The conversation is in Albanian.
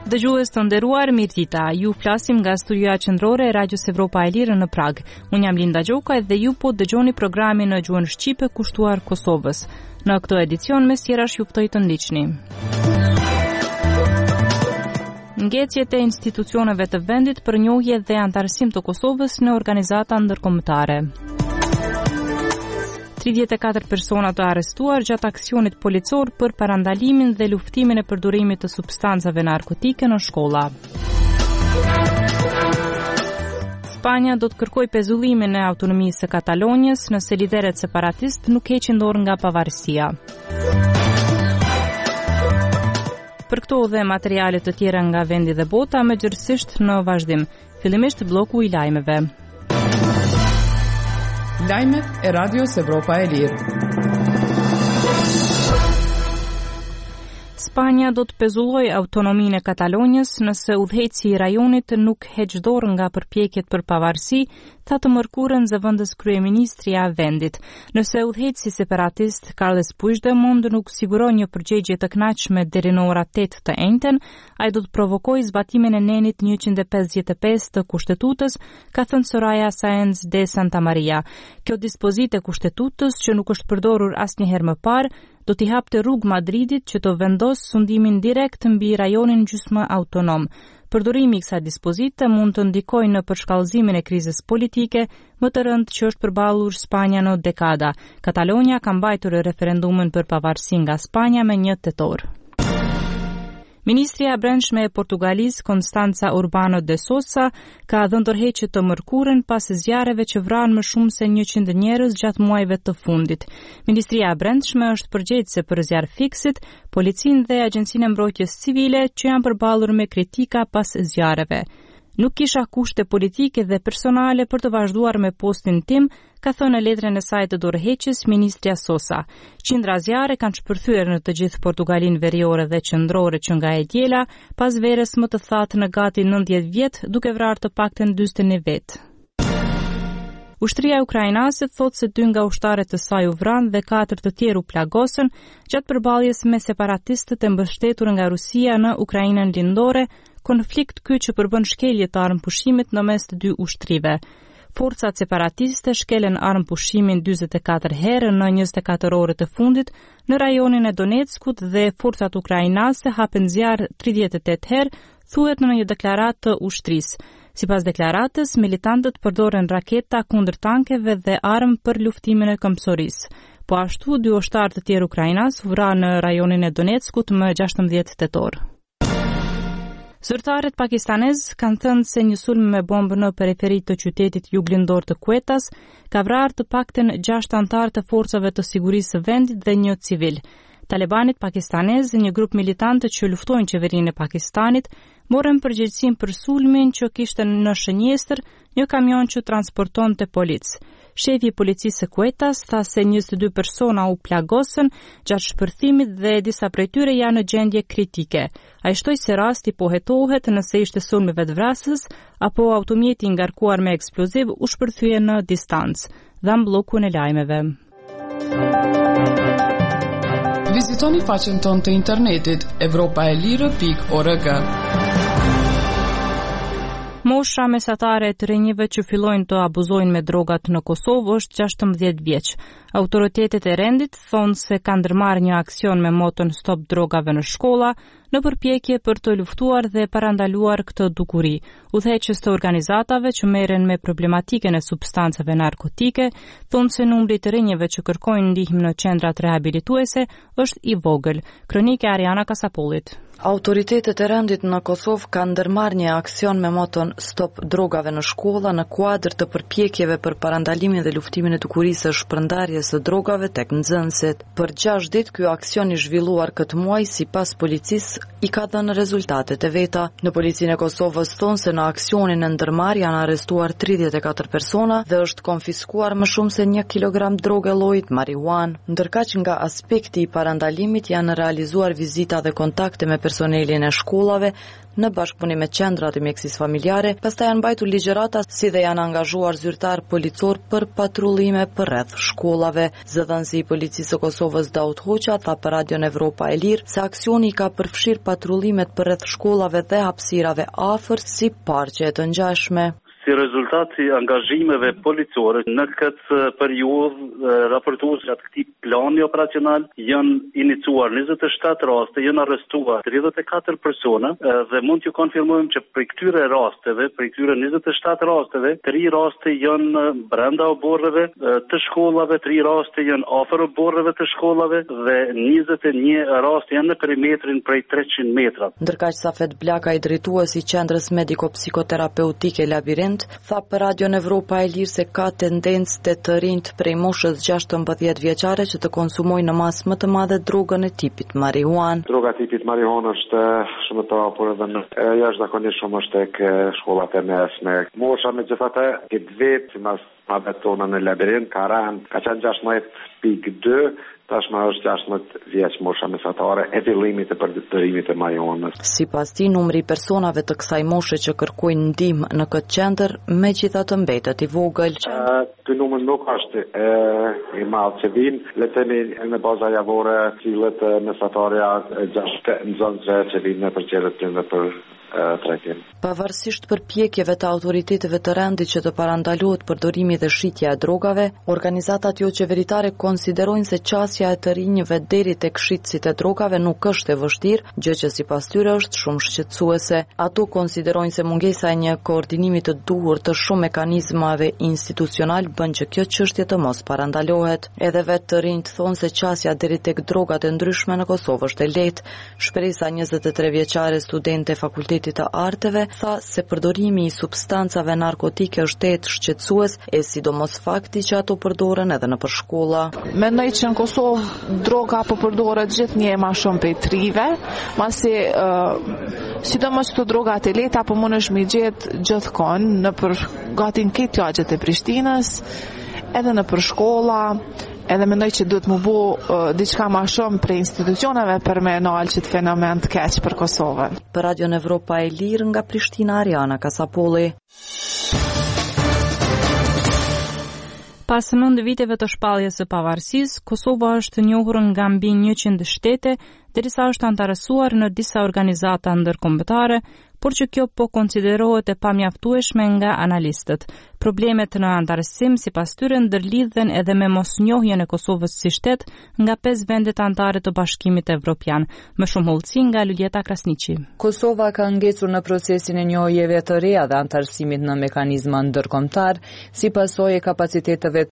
Dëgjues të nderuar, mirëdita. Ju flasim nga studioja qendrore e Radios Evropa e Lirë në Prag. Unë jam Linda Gjoka dhe ju po dëgjoni programin në gjuhën shqipe kushtuar Kosovës. Në këtë edicion mes tjerash ju ftoj të ndiqni. Ngecjet e institucioneve të vendit për njohje dhe antarësim të Kosovës në organizata ndërkombëtare. 34 persona të arrestuar gjatë aksionit policor për parandalimin dhe luftimin e përdorimit të substancave narkotike në shkolla. Spanja do të kërkoj pezullimin e autonomisë së Katalonjës nëse liderët separatist nuk heqin dorë nga pavarësia. Për këto dhe materiale të tjera nga vendi dhe bota, më gjithësisht në vazhdim. Fillimisht bloku i lajmeve. Lajmet e Radios Evropa e Lirë. Spanja do të pezulloj autonominë e Katalonjës nëse udhëheqësi i rajonit nuk heq dorë nga përpjekjet për pavarësi, tha të mërkurën zëvendës kryeministria e vendit. Nëse udhëheqësi separatist Carles Puigdemont nuk siguron një përgjigje të kënaqshme deri në ora 8 të enjten, ai do të provokojë zbatimin e nenit 155 të Kushtetutës, ka thënë Soraya Sáenz de Santamaria. Kjo dispozitë e Kushtetutës, që nuk është përdorur asnjëherë më parë, do t'i hapte rrugë Madridit që të vendos sundimin direkt mbi rajonin gjysmë autonom. Përdorimi i kësaj dispozite mund të ndikojë në përshkallëzimin e krizës politike më të rëndë që është përballur Spanja në dekada. Katalonja ka mbajtur referendumin për pavarësi nga Spanja me 1 tetor. Ministria e Brendshme e Portugalisë, Constanza Urbano de Sousa, ka dhënë tërheqje të mërkurën pas zjarreve që vranë më shumë se 100 njerëz gjatë muajve të fundit. Ministria e Brendshme është përgjegjëse për zjarr fiksit, policinë dhe Agjencinë e Mbrojtjes Civile që janë përballur me kritika pas zjarreve. Nuk kisha kushte politike dhe personale për të vazhduar me postin tim, ka thënë në letrën e saj të dorëheqjes ministria Sosa. Qindra zjarre kanë shpërthyer në të gjithë Portugalinë veriore dhe qendrore që nga e diela, pas verës më të thatë në gati 90 vjet, duke vrarë të paktën 41 vet. Ushtria ukrainase thotë se 2 nga ushtarët e saj u vranë dhe 4 të tjerë u plagosën gjatë përballjes me separatistët e mbështetur nga Rusia në Ukrainën lindore, konflikt ky që përbën shkelje të armëpushimit në mes të 2 ushtrive. Forcat separatiste shkelen armëpushimin 44 herë në 24 orët e fundit në rajonin e Donetskut dhe forcat ukrainase hapen zjarr 38 herë, thuhet në një deklaratë të ushtrisë. Sipas deklaratës, militantët përdoren raketa kundër tankeve dhe armë për luftimin e këmbësorisë. Po ashtu 2 ushtarë të tjerë ukrainas u vranë në rajonin e Donetskut më 16 tetor. Zyrtarët pakistanez kanë thënë se një sulm me bombë në periferi të qytetit juglindor të Quetas ka vrarë të paktën 6 anëtar të forcave të sigurisë së vendit dhe 1 civil. Talibanit pakistanez, një grup militantë që luftojnë qeverinë e Pakistanit, morën përgjegjësinë për sulmin që kishte në shënjestër një kamion që transportonte policë. Shefi i policisë së Quetas tha se 22 persona u plagosën gjatë shpërthimit dhe disa prej tyre janë në gjendje kritike. Ai shtoi se rasti pohetohet nëse ishte sulm vetvrasës apo automjeti ngarkuar me eksploziv u shpërthye në distancë. Dha bllokun e lajmeve. Vizitoni faqen tonë të internetit evropaelire.org. Mosha mesatare e të rinjve që fillojnë të abuzojnë me drogat në Kosovë është 16 vjeç. Autoritetet e rendit thonë se kanë ndërmarrë një aksion me moton Stop drogave në shkolla në përpjekje për të luftuar dhe parandaluar këtë dukuri. Udhëheqës të organizatave që merren me problematikën e substancave narkotike thonë se numri i të rinjve që kërkojnë ndihmë në qendrat rehabilituese është i vogël. Kronike Ariana Kasapollit. Autoritetet e rendit në Kosovë kanë ndërmarrë një aksion me moton Stop drogave në shkolla në kuadër të përpjekjeve për parandalimin dhe luftimin e dukurisë së shpërndarjes së drogave tek nxënësit. Për 6 ditë ky aksion i zhvilluar këtë muaj sipas policisë i ka dhënë rezultatet e veta. Në policinë e Kosovës thonë se në aksionin e ndërmarrë janë arrestuar 34 persona dhe është konfiskuar më shumë se 1 kilogram droge llojit marijuanë. Ndërkaq nga aspekti i parandalimit janë realizuar vizita dhe kontakte me personelin e shkollave në bashkëpunim me qendrat e mjekësisë familjare, pastaj janë mbajtur ligjërata si dhe janë angazhuar zyrtar policor për patrullime përreth shkollave. Zëdhënësi i policisë së Kosovës Daud Hoxha tha për Radion Evropa e Lirë se aksioni ka përfshirë përfshirë patrullimet përreth shkollave dhe hapësirave afër si parqe të ngjashme. Si rezultat i angazhimeve policore në këtë periudhë raportues atë këtij plani operacional janë iniciuar 27 raste, janë arrestuar 34 persona dhe mund t'ju konfirmojmë që për këtyre rasteve, për këtyre 27 rasteve, 3 raste janë brenda oborreve të shkollave, 3 raste janë afër oborreve të shkollave dhe 21 raste janë në perimetrin prej 300 metra. Ndërkaq Safet Blaka, i drejtuesi i Qendrës Mediko-Psikoterapeutike Labirint, tha për Radion Evropa e Lirë se ka tendencë të rinjt prej moshës 16 vjeçare që të konsumojnë në masë më të madhe drogën e tipit marihuan. Droga tipit marihuan është shumë të hapur edhe në jashtëzakonisht shumë është tek shkollat e mesme. Mosha megjithatë këtë vit sipas madhetona në Labirint ka qenë 16.2, tashmë është 16 vjeç mosha mesatare e fillimit të përditërimit të marihuanës. Sipas tij, numri i personave të kësaj moshe që kërkojnë ndihmë në këtë qendër megjithatë mbetet i vogël. Ky numër nuk është i madh që vinë, le të themi në baza javore, cilët mesatarja 6 nxënësve që vinë në përqendret tënde për trajtim. Pavarësisht përpjekjeve të autoriteteve të rendit që të parandalohet përdorimi dhe shitja e drogave, organizatat jo qeveritare konsiderojnë se qasja e të rinjve deri tek shitësit e drogave nuk është e vështirë, gjë që sipas tyre është shumë shqetësuese. Ato konsiderojnë se mungesa e një koordinimi të duhur të shumë mekanizmave institucional bën që kjo çështje të mos parandalohet. Edhe vetë të rinjt thonë se qasja deri tek drogat e ndryshme në Kosovë është e lehtë. Shpresa 23 vjeçare studente fakultetit të arteve tha se përdorimi i substancave narkotike është tetë shqetësues, e sidomos fakti që ato përdoren edhe nëpër shkolla. Mendoj që në Kosovë droga po përdoret gjithnjë më shumë prej trive, masi sidomos këto drogat e lehta po mundesh mi gjet gjithkohë nëpër gati në këtë lagjet e Prishtinës, edhe nëpër shkolla. Edhe mendoj që duhet më bu diçka më shumë për institucioneve për me nalë që të fenomen të keq për Kosovën. Për Radion Evropa e Lirë nga Prishtina, Ariana Kasapolli. Pas 9 viteve të shpalljes së pavarësisë, Kosova është njohur nga mbi 100 shtete, derisa është antarësuar në disa organizata ndërkombëtare, por që kjo po konsiderohet e pamjaftueshme nga analistët. Problemet në antarësim sipas tyre ndërlidhen edhe me mosnjohjen e Kosovës si shtet nga 5 vendet anëtare të Bashkimit Evropian. Më shumë hollësi nga Luljeta Krasniqi. Kosova ka ngecur në procesin e njohjeve të reja dhe antarësimit në mekanizma ndërkombëtar, si pasojë e kapaciteteve